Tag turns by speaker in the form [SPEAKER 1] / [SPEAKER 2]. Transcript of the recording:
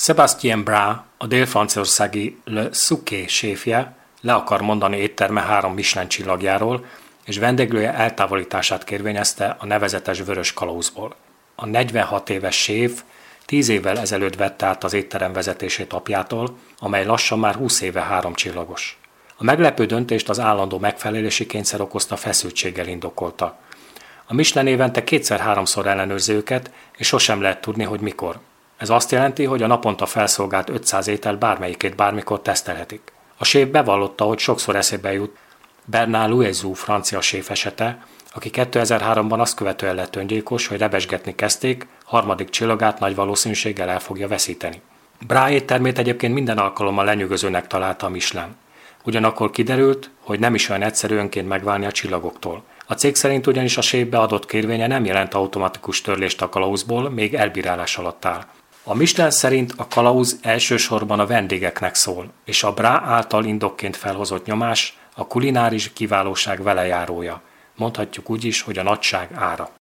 [SPEAKER 1] Sébastien Bras, a dél-franciaországi Le Souquet séfje le akar mondani étterme 3 Michelin csillagjáról, és vendéglője eltávolítását kérvényezte a nevezetes Vörös Kalauzból. A 46 éves séf 10 évvel ezelőtt vette át az étterem vezetését apjától, amely lassan már 20 éve 3 csillagos. A meglepő döntést az állandó megfelelési kényszer okozta feszültséggel indokolta. A Michelin évente 2-3-szor ellenőrzi őket, és sosem lehet tudni, hogy mikor. Ez azt jelenti, hogy a naponta felszolgált 500 étel bármelyikét bármikor tesztelhetik. A séf bevallotta, hogy sokszor eszébe jut Bernard Loiseau francia séf esete, aki 2003-ban azt követően lett öngyilkos, hogy rebesgetni kezdték, 3. csillagát nagy valószínűséggel el fogja veszíteni. Bras éttermét egyébként minden alkalommal lenyűgözőnek találta a Michelin. Ugyanakkor kiderült, hogy nem is olyan egyszerű önként megválni a csillagoktól. A cég szerint ugyanis a séfbe adott kérvénye nem jelent automatikus törlést a kalauzból, még elbírálás alatt áll. A Michelin szerint a kalauz elsősorban a vendégeknek szól, és a Bras által indokként felhozott nyomás a kulináris kiválóság velejárója. Mondhatjuk úgy is, hogy a nagyság ára.